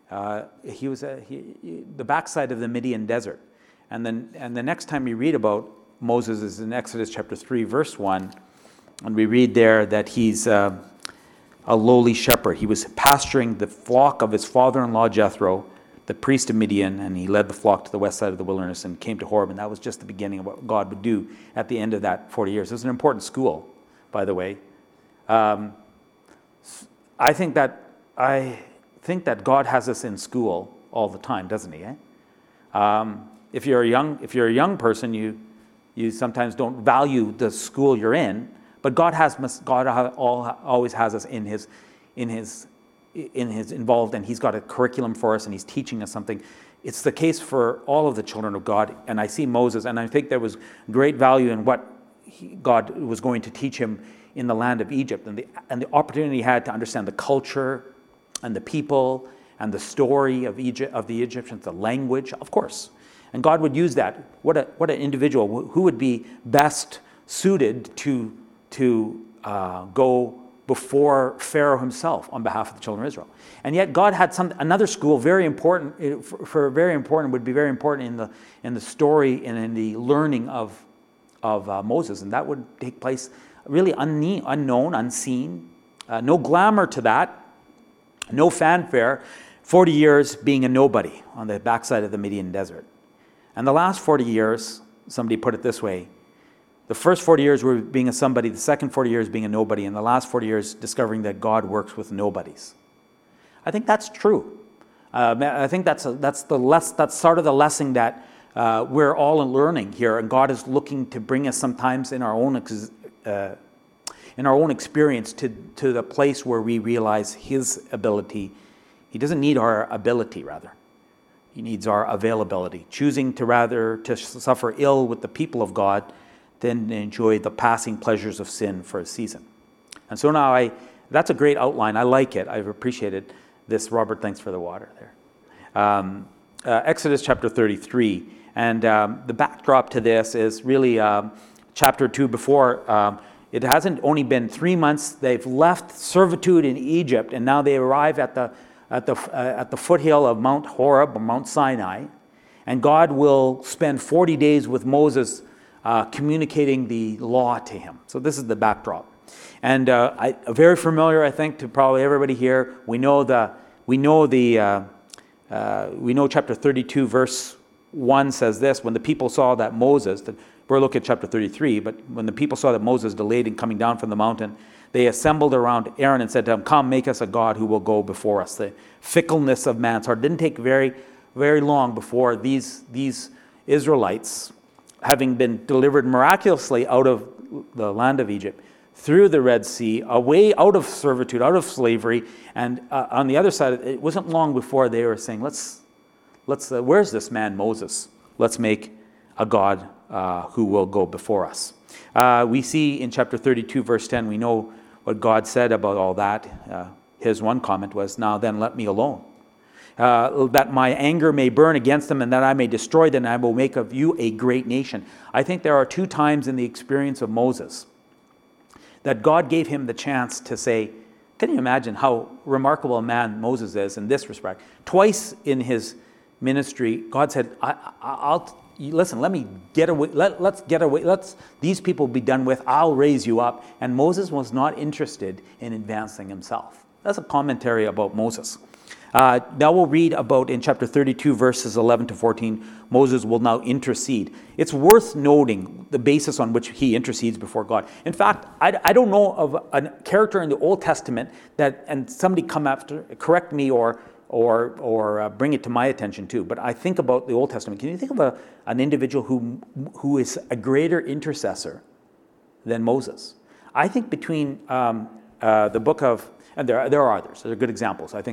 He was the backside of the Midian desert. And the next time we read about Moses is in Exodus chapter 3, verse 1. And we read there that he's a lowly shepherd. He was pasturing the flock of his father-in-law Jethro, the priest of Midian, and he led the flock to the west side of the wilderness and came to Horeb. And that was just the beginning of what God would do at the end of that 40 years. It was an important school, by the way. I think that God has us in school all the time, doesn't he? If you're a young person, you sometimes don't value the school you're in, but God always has us in his involved, and he's got a curriculum for us, and he's teaching us something. It's the case for all of the children of God, and I see Moses, and I think there was great value in what God was going to teach him in the land of Egypt, and the opportunity he had to understand the culture and the people and the story of Egypt, of the Egyptians, the language, of course. And God would use that. What an individual who would be best suited to go before Pharaoh himself on behalf of the children of Israel. And yet God had another school very important would be very important in the story and in the learning of Moses, and that would take place really unknown, unseen, no glamour to that, no fanfare. 40 years being a nobody on the backside of the Midian desert. And the last 40 years, somebody put it this way, the first 40 years were being a somebody, the second 40 years being a nobody, and the last 40 years discovering that God works with nobodies. I think that's true. I think that's sort of the lesson that we're all learning here, and God is looking to bring us sometimes in our own experience to the place where we realize his ability. He doesn't need our ability, rather. He needs our availability, choosing to suffer ill with the people of God than enjoy the passing pleasures of sin for a season. And so now that's a great outline. I like it. I've appreciated this. Robert, thanks for the water there. Exodus chapter 33. And the backdrop to this is really chapter 2 before. It hasn't only been 3 months. They've left servitude in Egypt, and now they arrive at the foothill of Mount Horeb or Mount Sinai, and God will spend 40 days with Moses communicating the law to him. So this is the backdrop, and very familiar, I think, to probably everybody here. We know chapter 32, verse 1 says this: when the people saw that Moses, we're looking at chapter 33, but when the people saw that Moses delayed in coming down from the mountain, they assembled around Aaron and said to him, "Come, make us a god who will go before us." The fickleness of man's heart. It didn't take very, very long before these Israelites, having been delivered miraculously out of the land of Egypt, through the Red Sea, away out of servitude, out of slavery, and on the other side, it wasn't long before they were saying, let's where's this man Moses? Let's make a god who will go before us. We see in chapter 32, verse 10, we know what God said about all that. His one comment was, "Now then, let me alone, that my anger may burn against them and that I may destroy them, and I will make of you a great nation." I think there are 2 times in the experience of Moses that God gave him the chance to say, can you imagine how remarkable a man Moses is in this respect? Twice in his ministry, God said, listen, let me get away. Let's get away. These people be done with. I'll raise you up. And Moses was not interested in advancing himself. That's a commentary about Moses. Now we'll read about in chapter 32, verses 11 to 14, Moses will now intercede. It's worth noting the basis on which he intercedes before God. In fact, I don't know of a character in the Old Testament that, and somebody come after, correct me or bring it to my attention too. But I think about the Old Testament. Can you think of an individual who is a greater intercessor than Moses? I think between the book of, and there are others. There are good examples. I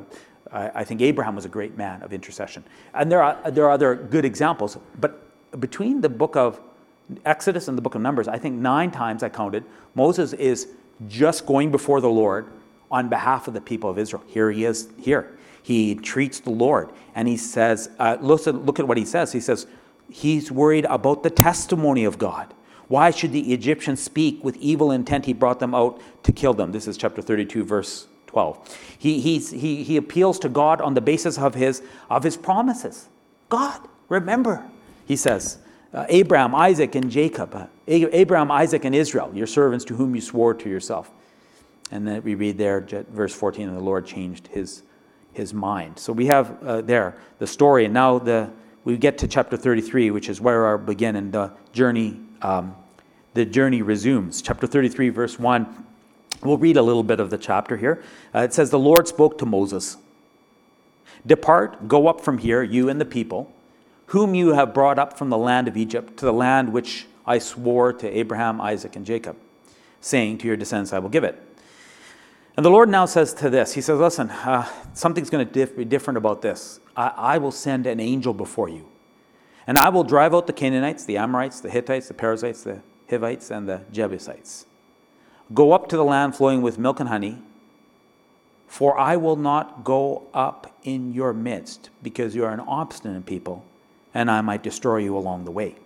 think Abraham was a great man of intercession, and there are other good examples. But between the book of Exodus and the book of Numbers, I think 9 times I counted, Moses is just going before the Lord on behalf of the people of Israel. Here he is. Here he entreats the Lord, and he says, "Look at what he says." He says he's worried about the testimony of God. Why should the Egyptians speak with evil intent? He brought them out to kill them. This is chapter 32, verse 12. He appeals to God on the basis of his promises. God, remember, he says, Abraham, Isaac, and Jacob, Abraham, Isaac, and Israel, your servants to whom you swore to yourself. And then we read there, verse 14, and the Lord changed his mind. So we have there the story, and now we get to chapter 33, which is where we begin, and the journey resumes. Chapter 33, verse 1. We'll read a little bit of the chapter here. It says, the Lord spoke to Moses, depart, go up from here, you and the people, whom you have brought up from the land of Egypt to the land which I swore to Abraham, Isaac, and Jacob, saying, to your descendants I will give it. And the Lord now says to this, he says, listen, something's going to be different about this. I will send an angel before you, and I will drive out the Canaanites, the Amorites, the Hittites, the Perizzites, the Hivites, and the Jebusites. Go up to the land flowing with milk and honey, for I will not go up in your midst, because you are an obstinate people, and I might destroy you along the way.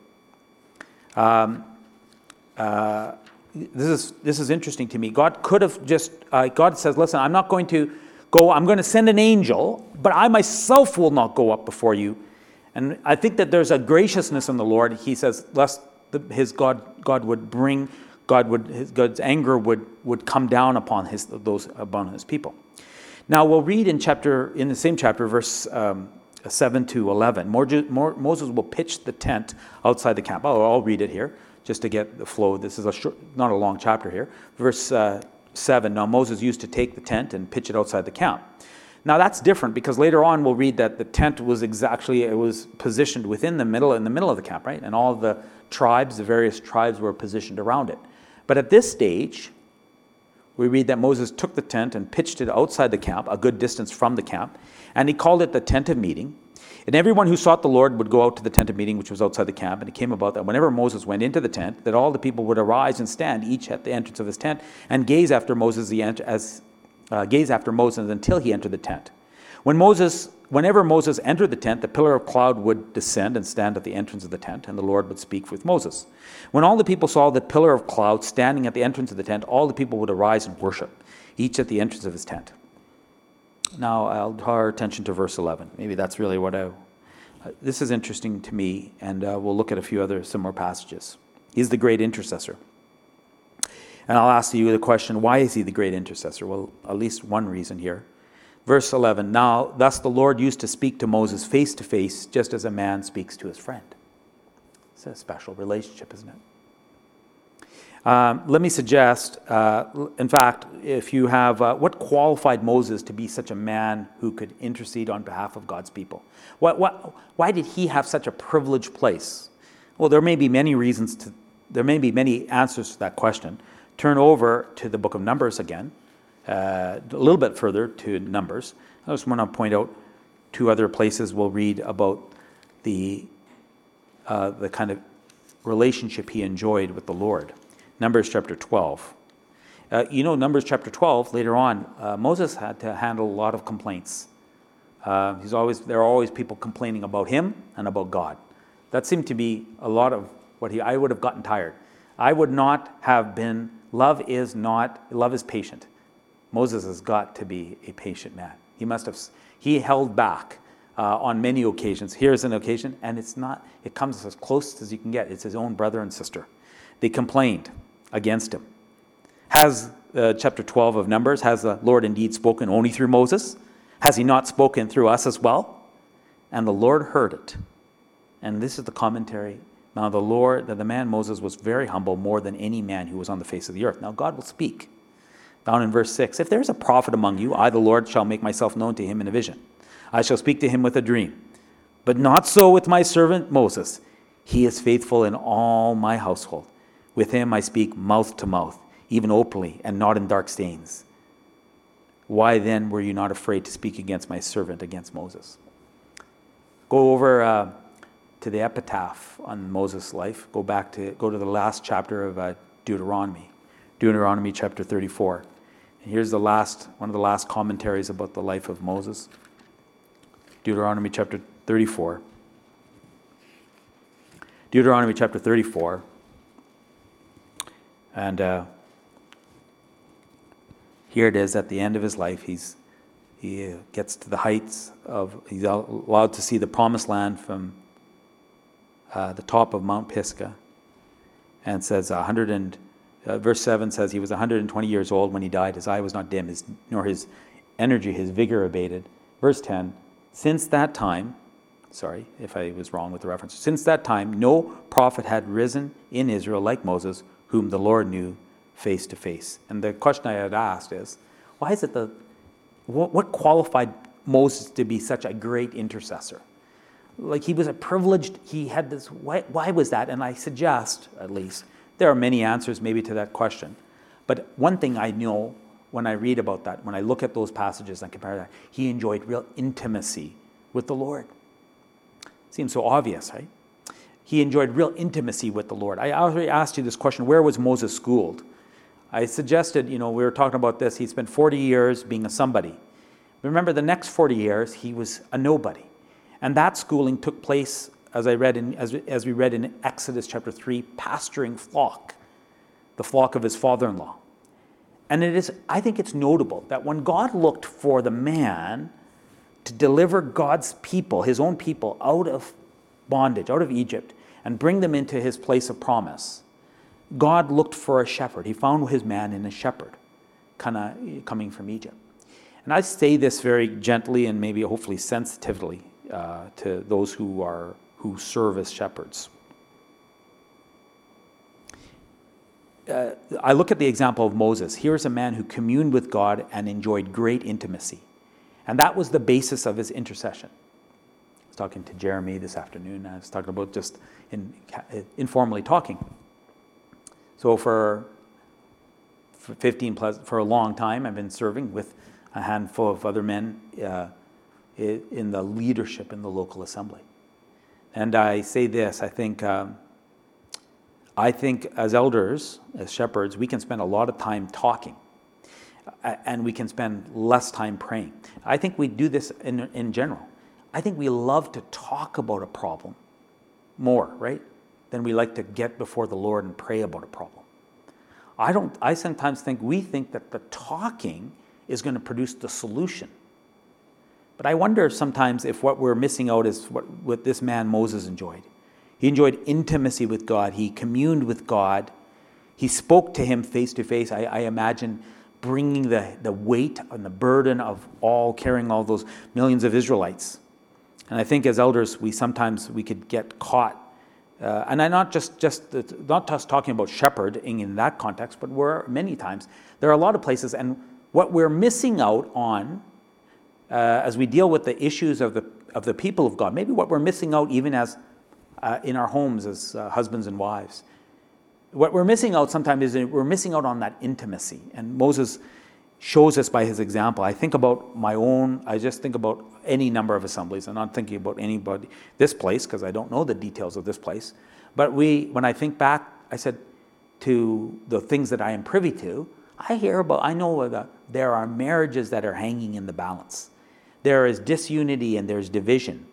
This is interesting to me. God could have just, God says, listen, I'm not going to go, I'm going to send an angel, but I myself will not go up before you. And I think that there's a graciousness in the Lord. He says, lest God's anger would come down upon his people. Now we'll read in the same chapter, verse 7 to 11. Moses will pitch the tent outside the camp. I'll read it here just to get the flow. This is not a long chapter here. Verse 7. Now Moses used to take the tent and pitch it outside the camp. Now that's different, because later on we'll read that the tent was positioned in the middle of the camp, right? And all the various tribes were positioned around it. But at this stage, we read that Moses took the tent and pitched it outside the camp, a good distance from the camp, and he called it the tent of meeting. And everyone who sought the Lord would go out to the tent of meeting, which was outside the camp. And it came about that whenever Moses went into the tent, that all the people would arise and stand, each at the entrance of his tent, and gaze after Moses until he entered the tent. Whenever Moses entered the tent, the pillar of cloud would descend and stand at the entrance of the tent, and the Lord would speak with Moses. When all the people saw the pillar of cloud standing at the entrance of the tent, all the people would arise and worship, each at the entrance of his tent. Now I'll draw our attention to verse 11. Maybe that's really this is interesting to me, and we'll look at a few other similar passages. He's the great intercessor. And I'll ask you the question, why is he the great intercessor? Well, at least one reason here. Verse 11, now thus the Lord used to speak to Moses face to face, just as a man speaks to his friend. It's a special relationship, isn't it? Let me suggest, in fact, if you have, what qualified Moses to be such a man who could intercede on behalf of God's people? Why did he have such a privileged place? Well, there may be many reasons there may be many answers to that question. Turn over to the book of Numbers again. A little bit further to Numbers. I just want to point out two other places we'll read about the kind of relationship he enjoyed with the Lord. Numbers chapter 12. Numbers chapter 12, later on, Moses had to handle a lot of complaints. There are always people complaining about him and about God. That seemed to be a lot of I would have gotten tired. I would not have been, love is patient. Moses has got to be a patient man. He held back on many occasions. Here's an occasion, and it comes as close as you can get. It's his own brother and sister. They complained against him. Has chapter 12 of Numbers, has the Lord indeed spoken only through Moses? Has he not spoken through us as well? And the Lord heard it. And this is the commentary. Now the man Moses was very humble, more than any man who was on the face of the earth. Now God will speak. Down in verse 6, if there is a prophet among you, I, the Lord, shall make myself known to him in a vision. I shall speak to him with a dream. But not so with my servant Moses. He is faithful in all my household. With him I speak mouth to mouth, even openly, and not in dark sayings. Why then were you not afraid to speak against my servant, against Moses? Go over to the epitaph on Moses' life. Go to the last chapter of Deuteronomy. Deuteronomy chapter 34. And here's one of the last commentaries about the life of Moses. Deuteronomy chapter 34. Deuteronomy chapter 34. And here it is at the end of his life. He gets to the heights he's allowed to see the promised land from the top of Mount Pisgah. And says verse 7 says he was 120 years old when he died. His eye was not dim, nor his energy, his vigor abated. Verse 10, since that time, sorry if I was wrong with the reference, since that time no prophet had risen in Israel like Moses, whom the Lord knew face to face. And the question I had asked is, why is it what qualified Moses to be such a great intercessor? Like, he was a privileged, he had this, why was that? And I suggest, at least, there are many answers maybe to that question. But one thing I know when I read about that, when I look at those passages and compare that, he enjoyed real intimacy with the Lord. Seems so obvious, right? He enjoyed real intimacy with the Lord. I already asked you this question, where was Moses schooled? I suggested, we were talking about this, he spent 40 years being a somebody. Remember, the next 40 years, he was a nobody. And that schooling took place, as we read in Exodus chapter 3, pasturing the flock of his father-in-law. And I think it's notable that when God looked for the man to deliver God's people, his own people, out of bondage, out of Egypt, and bring them into his place of promise, God looked for a shepherd. He found his man in a shepherd, kind of coming from Egypt. And I say this very gently and maybe hopefully sensitively to those who serve as shepherds. I look at the example of Moses. Here's a man who communed with God and enjoyed great intimacy. And that was the basis of his intercession. I was talking to Jeremy this afternoon. I was talking about just informally talking. So for a long time, I've been serving with a handful of other men in the leadership in the local assembly. And I say this, I think as elders, as shepherds, we can spend a lot of time talking, and we can spend less time praying. I think we do this in general. I think we love to talk about a problem more, right, than we like to get before the Lord and pray about a problem. I sometimes think we think that the talking is going to produce the solution. But I wonder sometimes if what we're missing out is what this man Moses enjoyed. He enjoyed intimacy with God. He communed with God. He spoke to him face to face. I imagine bringing the weight and the burden of carrying all those millions of Israelites. And I think as elders, we could get caught. And I'm not just talking about shepherding in that context, but many times there are a lot of places, and what we're missing out on as we deal with the issues of the people of God, maybe what we're missing out even as in our homes as husbands and wives, what we're missing out sometimes is we're missing out on that intimacy. And Moses shows us by his example. I think about I just think about any number of assemblies. I'm not thinking about this place, because I don't know the details of this place. But when I think back, I said, to the things that I am privy to, I know that there are marriages that are hanging in the balance. There is disunity and there's division.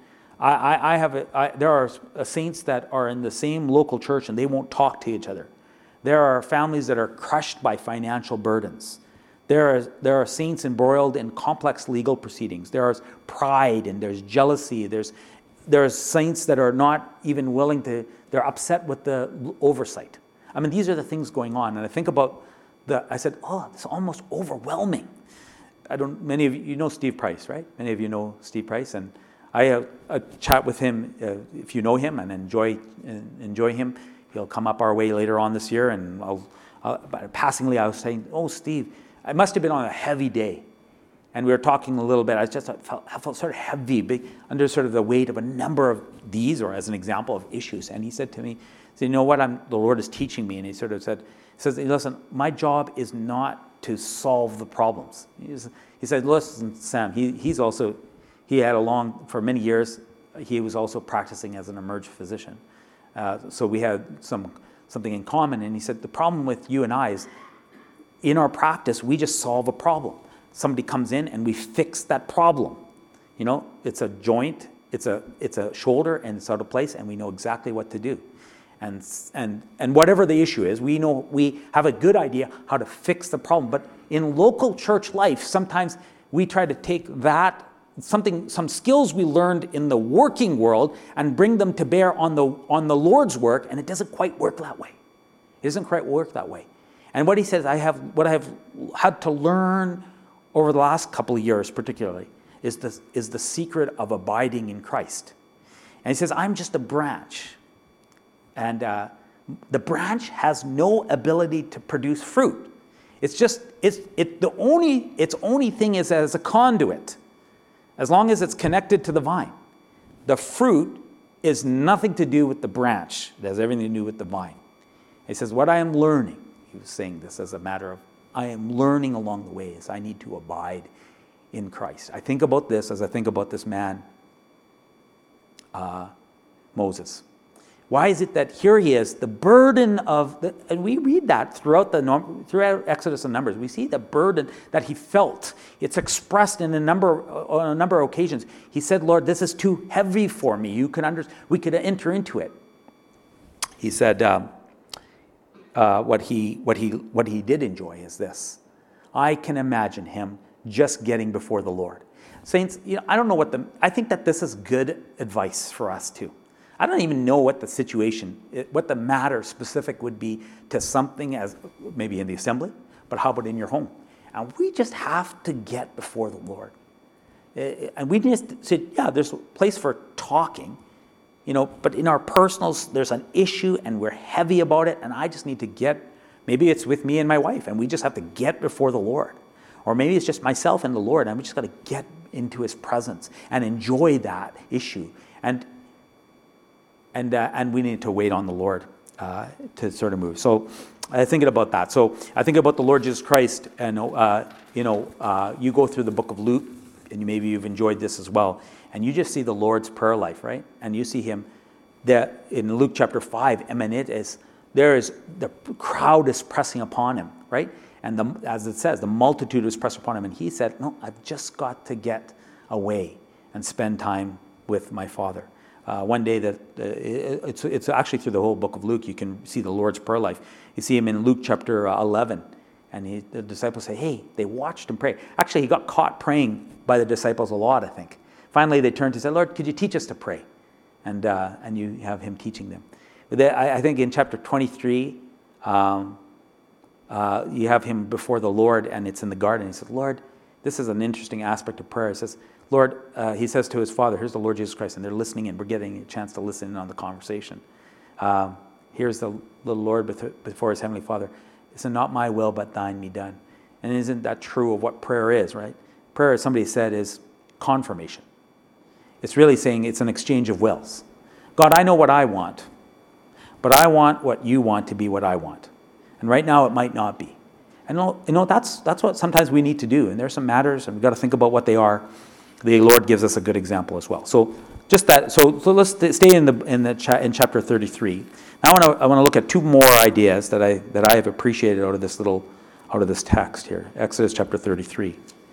There are saints that are in the same local church and they won't talk to each other. There are families that are crushed by financial burdens. There are saints embroiled in complex legal proceedings. There is pride and there's jealousy. There's saints that are not even willing to, they're upset with the oversight. I mean, these are the things going on. And I think about I said, it's almost overwhelming. Many of you know Steve Price, right? Many of you know Steve Price. And I have a chat with him, if you know him and enjoy him. He'll come up our way later on this year. And passingly, I was saying, Steve, I must have been on a heavy day. And we were talking a little bit. I felt sort of heavy, big, under sort of the weight of a number of these, or as an example of issues. And he said to me, you know what the Lord is teaching me? And he sort of said, listen, my job is not to solve the problems. He said, listen, Sam, for many years, he was also practicing as an emerge physician. So we had something in common. And he said, the problem with you and I is, in our practice, we just solve a problem. Somebody comes in and we fix that problem. It's a joint, it's a shoulder, and it's out of place, and we know exactly what to do. and whatever the issue is, we have a good idea how to fix the problem. But in local church life, sometimes we try to take some skills we learned in the working world and bring them to bear on the Lord's work, and it doesn't quite work that way. It doesn't quite work that way. And what he says, what I have had to learn over the last couple of years particularly is the secret of abiding in Christ. And he says, I'm just a branch. And the branch has no ability to produce fruit. Its only thing is as a conduit. As long as it's connected to the vine. The fruit is nothing to do with the branch. It has everything to do with the vine. He says, what I am learning, he was saying this as a matter of, I am learning along the way is I need to abide in Christ. I think about this as I think about this man, Moses. Why is it that here he is, the burden of, and we read that throughout Exodus and Numbers, we see the burden that he felt. It's expressed on a number of occasions. He said, Lord, this is too heavy for me. We could enter into it. He said, what he did enjoy is this. I can imagine him just getting before the Lord. Saints, I don't know I think that this is good advice for us too. I don't even know what the situation, what the matter specific would be to something as maybe in the assembly, but how about in your home? And we just have to get before the Lord. And we just said, yeah, there's a place for talking, but in our personals, there's an issue and we're heavy about it. And I just need to maybe it's with me and my wife and we just have to get before the Lord. Or maybe it's just myself and the Lord and we just got to get into his presence and enjoy that issue. And we need to wait on the Lord to sort of move. So I thinking about that. So I think about the Lord Jesus Christ, and you go through the book of Luke, and maybe you've enjoyed this as well, and you just see the Lord's prayer life, right? And you see him that in Luke chapter 5, the crowd is pressing upon him, right? And as it says, the multitude was pressed upon him, and he said, "No, I've just got to get away and spend time with my Father." One day it's actually through the whole book of Luke, you can see the Lord's prayer life. You see him in Luke chapter 11, and the disciples say, hey, they watched him pray. Actually, he got caught praying by the disciples a lot, I think. Finally, they turned to say, Lord, could you teach us to pray? And you have him teaching them. I think in chapter 23, you have him before the Lord, and it's in the garden. He says, Lord, this is an interesting aspect of prayer. He says, Lord, he says to his Father, here's the Lord Jesus Christ, and they're listening in. We're getting a chance to listen in on the conversation. Here's the Lord before his Heavenly Father. It's not my will, but thine be done. And isn't that true of what prayer is, right? Prayer, as somebody said, is confirmation. It's really saying it's an exchange of wills. God, I know what I want, but I want what you want to be what I want. And right now it might not be. And that's what sometimes we need to do. And there's some matters, and we've got to think about what they are. The Lord gives us a good example as well. So just that. So let's stay in chapter 33. Now I want to look at two more ideas that I have appreciated out of this text here. Exodus chapter 33,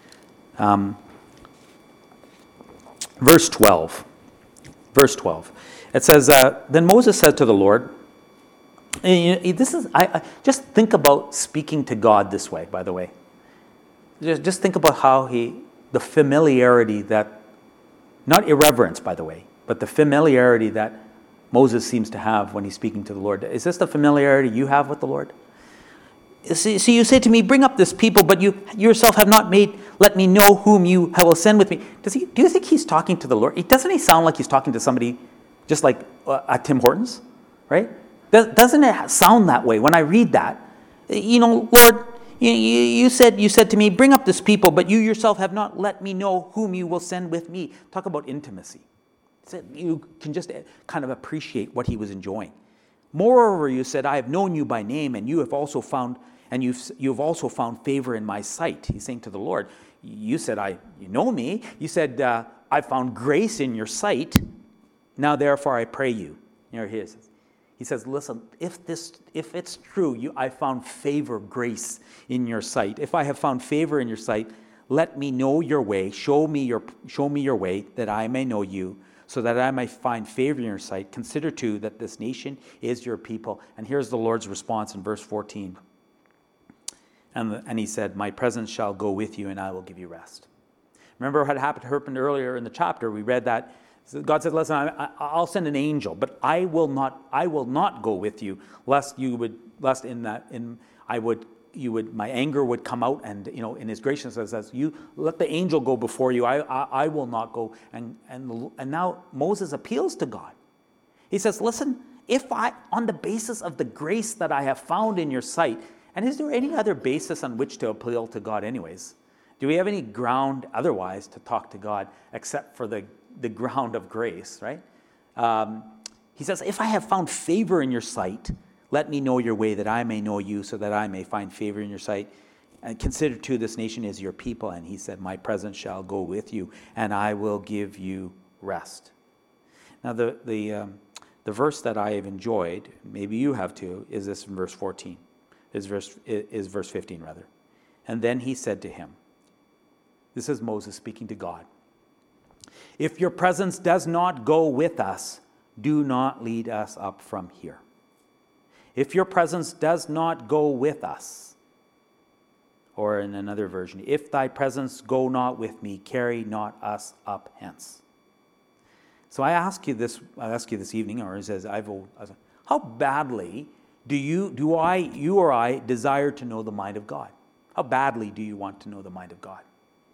verse 12. Verse 12. It says, "Then Moses said to the Lord." This is I just think about speaking to God this way. By the way, just think about how the familiarity that, not irreverence, by the way, but the familiarity that Moses seems to have when he's speaking to the Lord. Is this the familiarity you have with the Lord? See, you say to me, bring up this people, but you yourself have not let me know whom you will send with me. Do you think he's talking to the Lord? Doesn't he sound like he's talking to somebody just like at Tim Hortons, right? Doesn't it sound that way when I read that? Lord, you said to me, bring up this people, but you yourself have not let me know whom you will send with me. Talk about intimacy. You can just kind of appreciate what he was enjoying. Moreover, you said, I have known you by name, and you have also found favor in my sight. He's saying to the Lord, you said, you know me. You said, I found grace in your sight. Now, therefore, I pray you. Here he is. He says, listen, if it's true, I found favor, grace in your sight. If I have found favor in your sight, let me know your way. Show me your way, that I may know you, so that I may find favor in your sight. Consider too that this nation is your people. And here's the Lord's response in verse 14. And he said, my presence shall go with you, and I will give you rest. Remember what happened earlier in the chapter? We read that God said, listen, I'll send an angel, but I will not go with you, lest my anger would come out, and in his graciousness says, you let the angel go before you. I will not go. And now Moses appeals to God. He says, listen, if on the basis of the grace that I have found in your sight, and is there any other basis on which to appeal to God anyways? Do we have any ground otherwise to talk to God except for the ground of grace, right? He says, if I have found favor in your sight, let me know your way that I may know you, so that I may find favor in your sight. And consider too this nation is your people. And he said, my presence shall go with you, and I will give you rest. Now the verse that I have enjoyed, maybe you have too, is this in verse 14. Is verse 15 rather. And then he said to him, this is Moses speaking to God, if your presence does not go with us, do not lead us up from here. If your presence does not go with us, or in another version, if thy presence go not with me, carry not us up hence. So I ask you this evening, or it says, how badly do you or I desire to know the mind of God? How badly do you want to know the mind of God?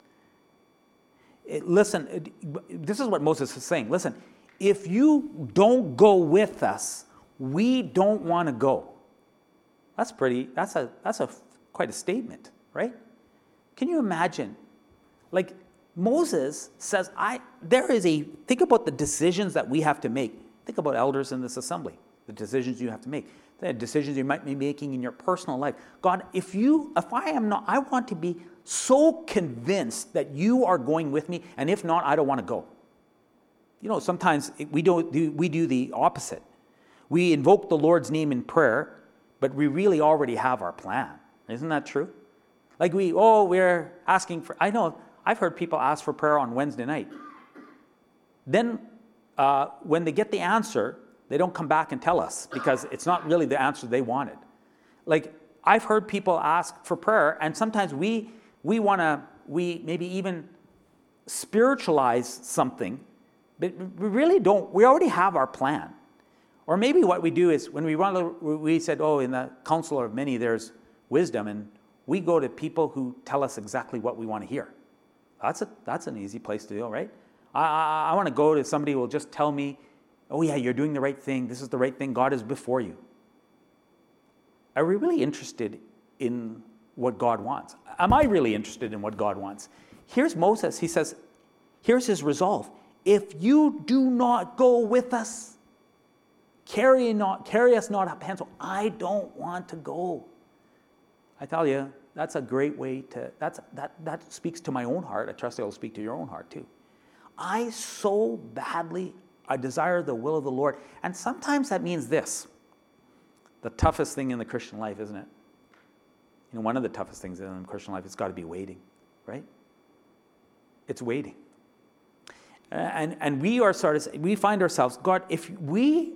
Listen, this is what Moses is saying. Listen, if you don't go with us, we don't want to go. That's quite a statement, right? Can you imagine? Like Moses says, think about the decisions that we have to make. Think about elders in this assembly, the decisions you have to make. The decisions you might be making in your personal life. God, I want to be so convinced that you are going with me, and if not, I don't want to go. Sometimes we do the opposite. We invoke the Lord's name in prayer, but we really already have our plan. Isn't that true? Like we're asking for, I know, I've heard people ask for prayer on Wednesday night. Then when they get the answer, they don't come back and tell us because it's not really the answer they wanted. Like I've heard people ask for prayer, and sometimes we maybe even spiritualize something, but we really don't. We already have our plan. Or maybe what we do is when we said, in the counsel of many there's wisdom, and we go to people who tell us exactly what we want to hear. That's an easy place to go, right? I want to go to somebody who will just tell me, oh yeah, you're doing the right thing. This is the right thing. God is before you. Are we really interested in what God wants? Am I really interested in what God wants? Here's Moses. He says, here's his resolve. If you do not go with us, carry us not up hence. I don't want to go. I tell you, that's a great way that speaks to my own heart. I trust it'll speak to your own heart too. I desire the will of the Lord. And sometimes that means this. The toughest thing in the Christian life, isn't it? One of the toughest things in the Christian life, it's got to be waiting, right? It's waiting. And we find ourselves, God, if we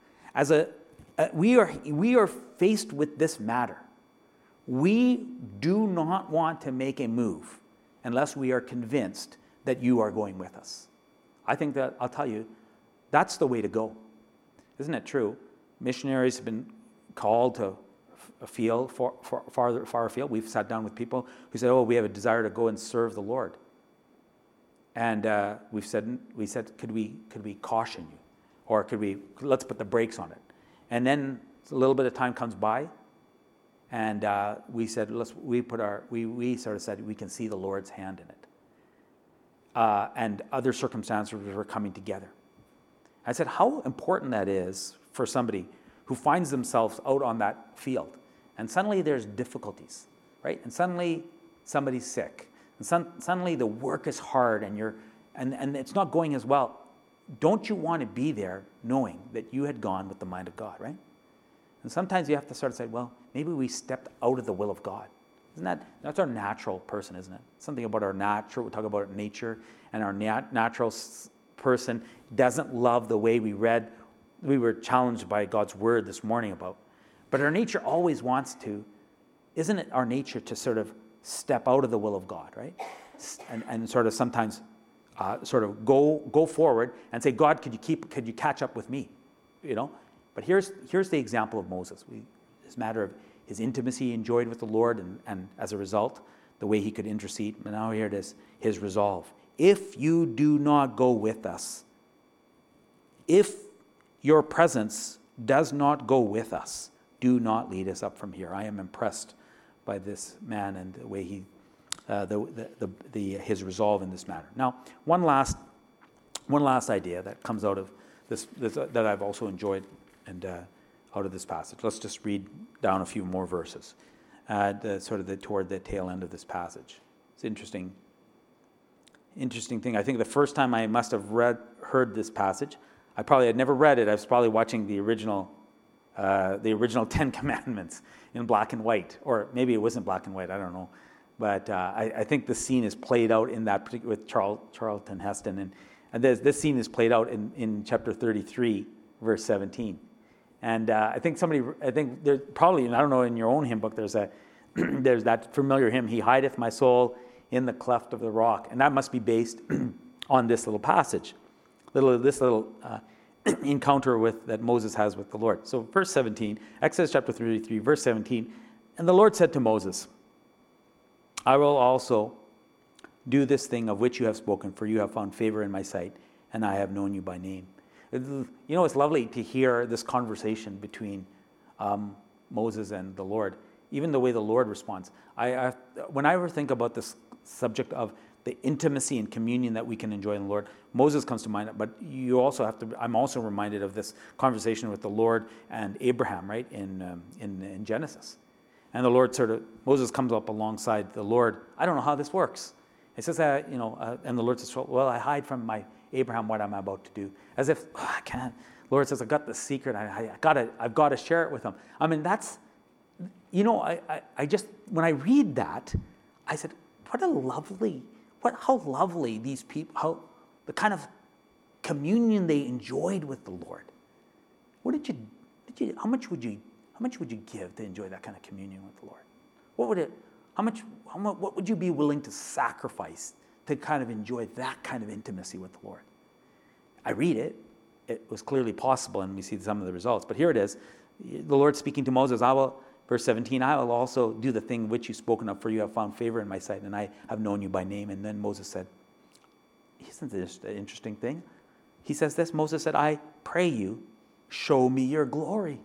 are faced with this matter. We do not want to make a move unless we are convinced that you are going with us. I think that, I'll tell you, that's the way to go. Isn't it true? Missionaries have been called to a field, far afield. We've sat down with people who said, we have a desire to go and serve the Lord. And we said, could we caution you? Or let's put the brakes on it. And then a little bit of time comes by, and we said, we sort of said, we can see the Lord's hand in it. And other circumstances were coming together. I said, how important that is for somebody who finds themselves out on that field, and suddenly there's difficulties, right? And suddenly somebody's sick, and suddenly the work is hard, and it's not going as well. Don't you want to be there knowing that you had gone with the mind of God, right? And sometimes you have to sort of say, well, maybe we stepped out of the will of God. That's our natural person, isn't it? Something about our natural, we talk about nature and our natural person doesn't love the way we were challenged by God's word this morning about. But our nature always wants to, isn't it our nature to sort of step out of the will of God, right? And sort of sometimes sort of go forward and say, God, could you catch up with me? You know? But here's the example of Moses. This matter of his intimacy he enjoyed with the Lord, and as a result, the way he could intercede. And now here it is, his resolve. If you do not go with us, if your presence does not go with us, do not lead us up from here. I am impressed by this man and the way he, his resolve in this matter. Now, one last idea that comes out of this that I've also enjoyed and out of this passage. Let's just read down a few more verses, toward the tail end of this passage. It's interesting thing. I think the first time I must have heard this passage, I probably had never read it. I was probably watching the original 10 Commandments in black and white, or maybe it wasn't black and white. I don't know, but I think the scene is played out in that particular with Charlton Heston, and this scene is played out in chapter 33, verse 17. And I think there's probably, and I don't know, in your own hymn book, there's that familiar hymn, "He hideth my soul in the cleft of the rock," and that must be based on this little passage, this little encounter that Moses has with the Lord. So verse 17, Exodus chapter 33, verse 17, "And the Lord said to Moses, I will also do this thing of which you have spoken, for you have found favor in my sight, and I have known you by name." You know, it's lovely to hear this conversation between Moses and the Lord, even the way the Lord responds. When I ever think about this subject of the intimacy and communion that we can enjoy in the Lord, Moses comes to mind, but you also have to, I'm also reminded of this conversation with the Lord and Abraham, right, in Genesis. And the Lord Moses comes up alongside the Lord. I don't know how this works. It says that, and the Lord says, well, I hide from my Abraham what I'm about to do. As if, I can't. The Lord says, I've got the secret. I've got to share it with him. I mean, that's, I just, when I read that, I said, how lovely these people, how the kind of communion they enjoyed with the Lord. How much would you give to enjoy that kind of communion with the Lord? What would you be willing to sacrifice to kind of enjoy that kind of intimacy with the Lord? I read it. It was clearly possible, and we see some of the results. But here it is. The Lord speaking to Moses, verse 17, "I will also do the thing which you've spoken of, for you have found favor in my sight, and I have known you by name." And then Moses said, isn't this an interesting thing? He says this, Moses said, "I pray you, show me your glory."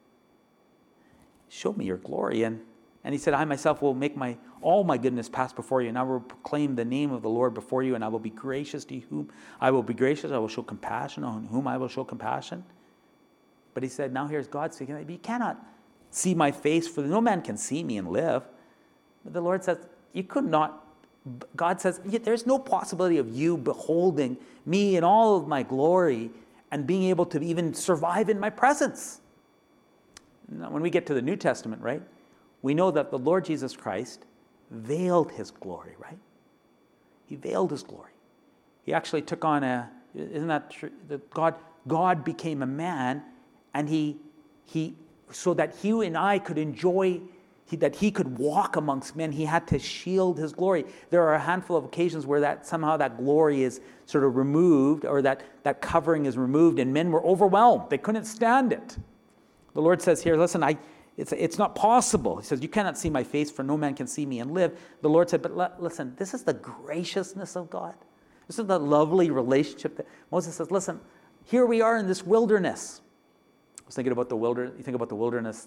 Show me your glory. And he said, "I myself will make all my goodness pass before you, and I will proclaim the name of the Lord before you, and I will be gracious to whom I will be gracious. I will show compassion on whom I will show compassion." But he said, now here's God speaking, "You cannot see my face, for no man can see me and live." But the Lord says, you could not. God says, there's no possibility of you beholding me in all of my glory and being able to even survive in my presence. Now, when we get to the New Testament, right, we know that the Lord Jesus Christ veiled his glory, right? He veiled his glory. He actually took on isn't that true? That God became a man, and he so that you and I could enjoy, that he could walk amongst men, he had to shield his glory. There are a handful of occasions where somehow that glory is sort of removed, or that covering is removed, and men were overwhelmed. They couldn't stand it. The Lord says here, listen, it's not possible. He says, you cannot see my face, for no man can see me and live. The Lord said, but listen, this is the graciousness of God. This is the lovely relationship that Moses says, listen, here we are in this wilderness. I was thinking about the wilderness. You think about the wilderness.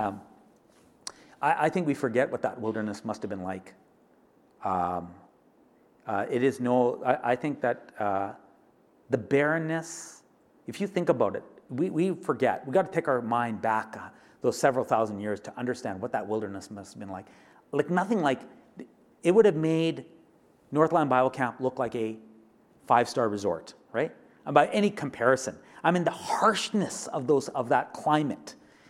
I think we forget what that wilderness must have been like. I think that the barrenness, if you think about it, we forget. We've got to take our mind back those several thousand years to understand what that wilderness must have been like. Like nothing like, it would have made Northland Bible Camp look like a 5-star resort, right? And by any comparison. I mean, the harshness of that climate.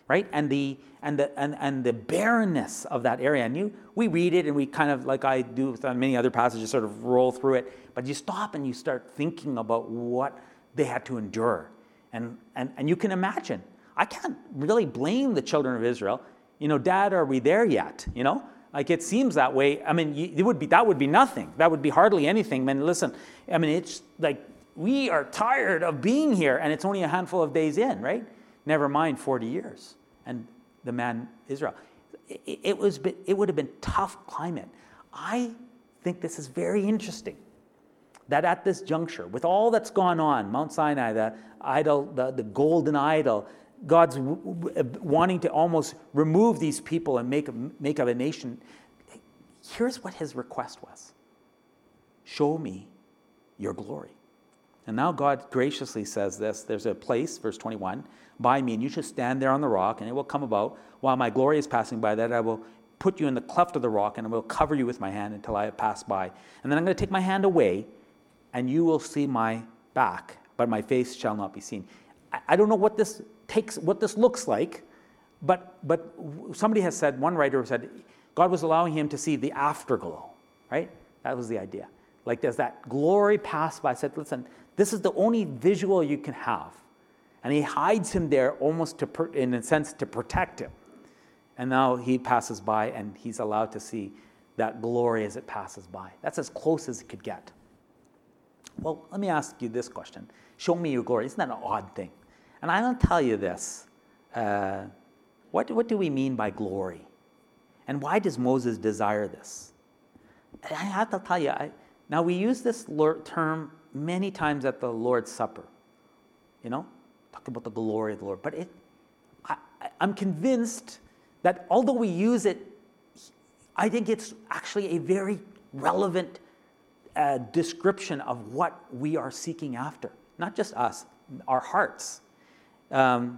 right? And the barrenness of that area. And we read it and we kind of, like I do with many other passages, sort of roll through it. But you stop and you start thinking about what they had to endure. And you can imagine. I can't really blame the children of Israel. Dad, are we there yet? Like it seems that way. I mean, that would be nothing. That would be hardly anything. Man, listen, I mean, it's like we are tired of being here and it's only a handful of days in, right? Never mind 40 years. And the man Israel. It would have been tough climate. I think this is very interesting that at this juncture, with all that's gone on, Mount Sinai, the idol, the golden idol, God's wanting to almost remove these people and make of a nation. Here's what his request was. Show me your glory. And now God graciously says this. There's a place, verse 21, by me, and you should stand there on the rock, and it will come about, while my glory is passing by, that I will put you in the cleft of the rock, and I will cover you with my hand until I have passed by. And then I'm going to take my hand away, and you will see my back, but my face shall not be seen. I don't know what this looks like, but somebody has said, one writer said, God was allowing him to see the afterglow, right? That was the idea. Like as that glory passed by, I said, listen, this is the only visual you can have. And he hides him there almost in a sense to protect him. And now he passes by and he's allowed to see that glory as it passes by. That's as close as it could get. Well, let me ask you this question. Show me your glory. Isn't that an odd thing? And I don't tell you this. What do we mean by glory? And why does Moses desire this? And I have to tell you, now we use this term many times at the Lord's Supper. Talk about the glory of the Lord. But I'm convinced that although we use it, I think it's actually a very relevant description of what we are seeking after. Not just us, our hearts. Wasn't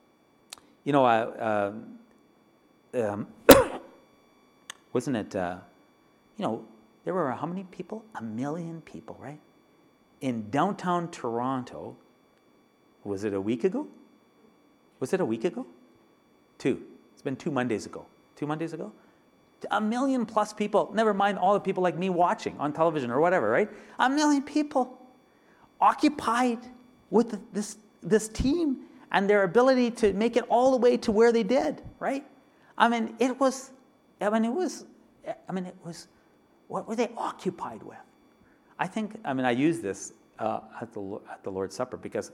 it, there were how many people? 1 million people, right? In downtown Toronto, was it a week ago? Was it a week ago? 2. It's been 2 Mondays ago. 2 Mondays ago? 1 million plus people, never mind all the people like me watching on television or whatever, right? 1 million people occupied with this team and their ability to make it all the way to where they did, right? It was, what were they occupied with? I use this at the Lord's Supper because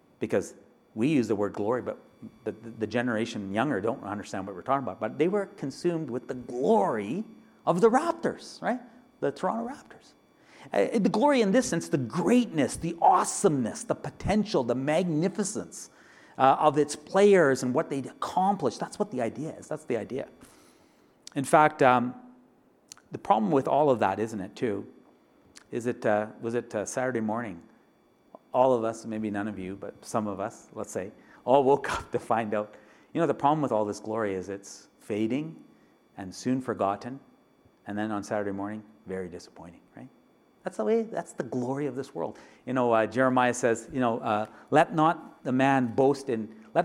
we use the word glory, but the generation younger don't understand what we're talking about. But they were consumed with the glory of the Raptors, right? The Toronto Raptors. The glory in this sense, the greatness, the awesomeness, the potential, the magnificence of its players and what they'd accomplished. That's what the idea is. That's the idea. In fact, the problem with all of that, isn't it, too, was it Saturday morning? All of us, maybe none of you, but some of us, let's say, all woke up to find out. The problem with all this glory is it's fading and soon forgotten. And then on Saturday morning, very disappointing, right? That's the glory of this world. Jeremiah says, let not a man boast in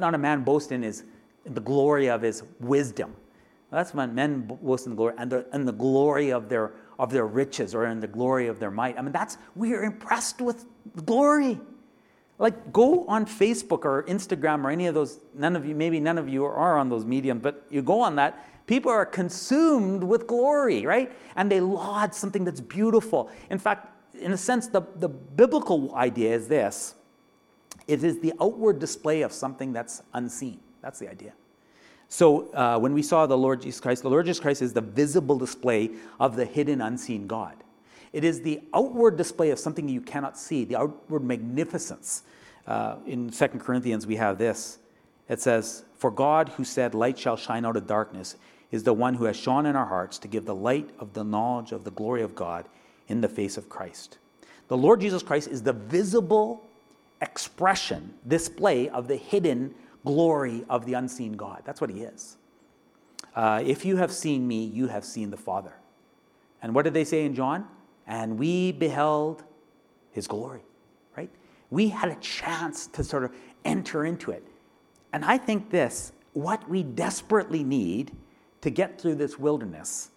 the glory of his wisdom. That's when men boast in the glory and the glory of their riches or in the glory of their might. We are impressed with glory. Like, go on Facebook or Instagram or any of those. Maybe none of you are on those mediums, but you go on that. People are consumed with glory, right? And they laud something that's beautiful. In fact, in a sense, the biblical idea is this. It is the outward display of something that's unseen. That's the idea. So when we saw the Lord Jesus Christ is the visible display of the hidden, unseen God. It is the outward display of something you cannot see, the outward magnificence. In 2 Corinthians, we have this. It says, "For God, who said, 'Light shall shine out of darkness,' is the one who has shone in our hearts to give the light of the knowledge of the glory of God in the face of Christ." The Lord Jesus Christ is the visible expression, display of the hidden glory of the unseen God. That's what he is. If you have seen me, you have seen the Father. And what did they say in John? And we beheld his glory, right? We had a chance to sort of enter into it. And I think this, what we desperately need to get through this wilderness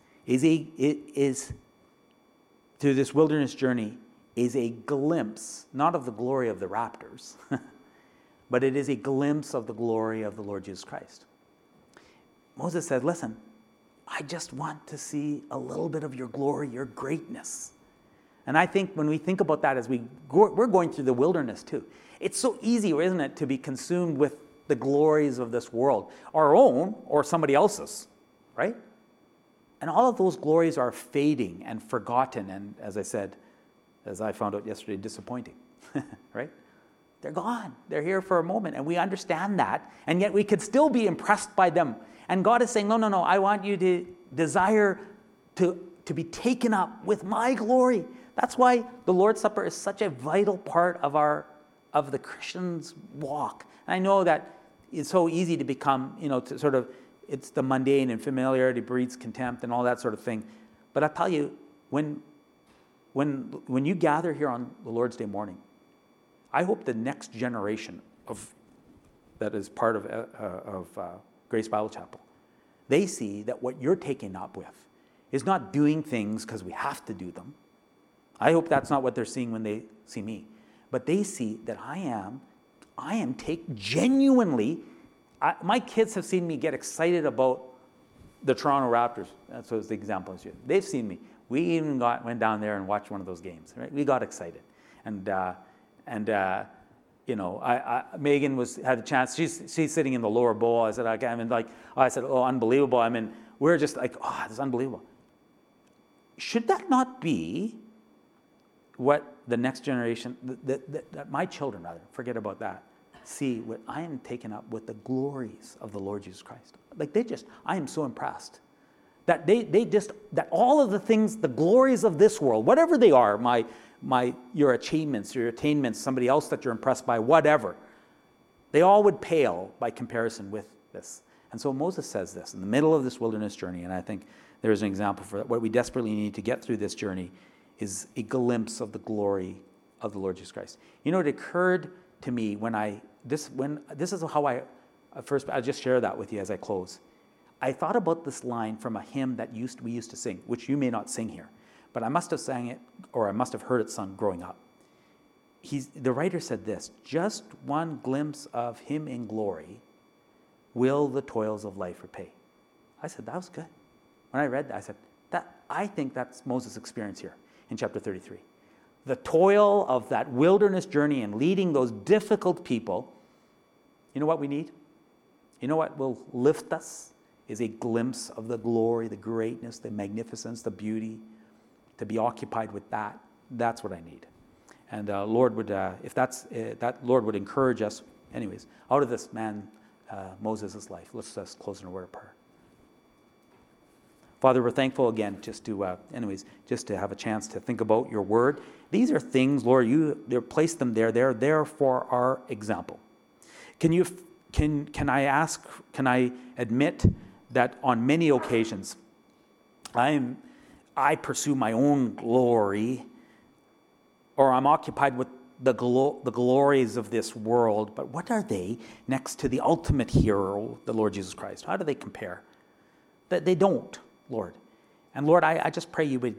through this wilderness journey is a glimpse, not of the glory of the raptors, but it is a glimpse of the glory of the Lord Jesus Christ. Moses said, listen, I just want to see a little bit of your glory, your greatness. And I think when we think about that as we're going through the wilderness too, it's so easy, isn't it, to be consumed with the glories of this world, our own or somebody else's, right? And all of those glories are fading and forgotten and, as I said, as I found out yesterday, disappointing, right? They're gone. They're here for a moment, and we understand that, and yet we could still be impressed by them. And God is saying, no, I want you to desire to be taken up with my glory. That's why the Lord's Supper is such a vital part of the Christian's walk. And I know that it's so easy to become, to sort of, it's the mundane and familiarity breeds contempt and all that sort of thing. But I tell you, when you gather here on the Lord's Day morning, I hope the next generation that is part of Grace Bible Chapel, they see that what you're taken up with is not doing things because we have to do them. I hope that's not what they're seeing when they see me. But they see that I am genuinely, my kids have seen me get excited about the Toronto Raptors. That's what the example is. They've seen me. We even went down there and watched one of those games. Right? We got excited, and Megan had a chance. She's sitting in the lower bowl. I said, oh, unbelievable. We're just like, oh, this is unbelievable. Should that not be what the next generation, that my children rather, forget about that, see what I am taken up with the glories of the Lord Jesus Christ. Like I am so impressed that that all of the things, the glories of this world, whatever they are, your achievements, your attainments, somebody else that you're impressed by, whatever, they all would pale by comparison with this. And so Moses says this in the middle of this wilderness journey, and I think there is an example for that. What we desperately need to get through this journey is a glimpse of the glory of the Lord Jesus Christ. It occurred to me this is how I'll just share that with you as I close. I thought about this line from a hymn that we used to sing, which you may not sing here, but I must have sang it, or I must have heard it sung growing up. The writer said this: just one glimpse of him in glory will the toils of life repay. I said, that was good. When I read that, I said, I think that's Moses' experience here in chapter 33. The toil of that wilderness journey and leading those difficult people, you know what we need? You know what will lift us? Is a glimpse of the glory, the greatness, the magnificence, the beauty, to be occupied with that. That's what I need. And Lord would, Lord would encourage us. Anyways, out of this man, Moses' life, let's just close in a word of prayer. Father, we're thankful again just to have a chance to think about your word. These are things, Lord, you place them there. They're there for our example. Can I admit that on many occasions I pursue my own glory, or I'm occupied with the glories of this world, but what are they next to the ultimate hero, the Lord Jesus Christ? How do they compare? That they don't, Lord. And Lord, I just pray you would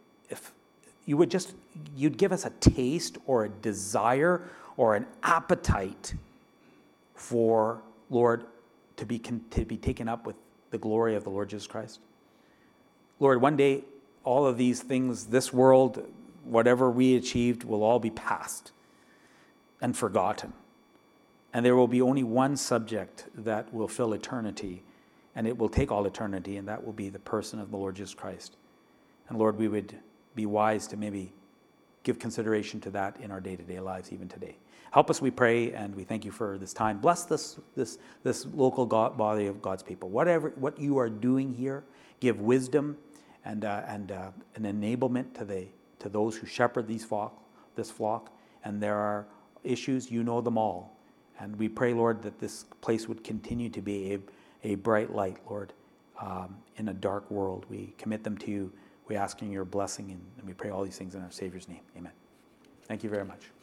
you'd give us a taste or a desire or an appetite for, Lord, to be taken up with the glory of the Lord Jesus Christ. Lord, one day, all of these things, this world, whatever we achieved, will all be past and forgotten. And there will be only one subject that will fill eternity, and it will take all eternity, and that will be the person of the Lord Jesus Christ. And Lord, we would be wise to maybe give consideration to that in our day-to-day lives, even today. Help us, we pray, and we thank you for this time. Bless this local body of God's people. What you are doing here, give wisdom and an enablement to those who shepherd this flock. And there are issues, you know them all. And we pray, Lord, that this place would continue to be a bright light, Lord, in a dark world. We commit them to you. We ask in your blessing, and we pray all these things in our Savior's name. Amen. Thank you very much.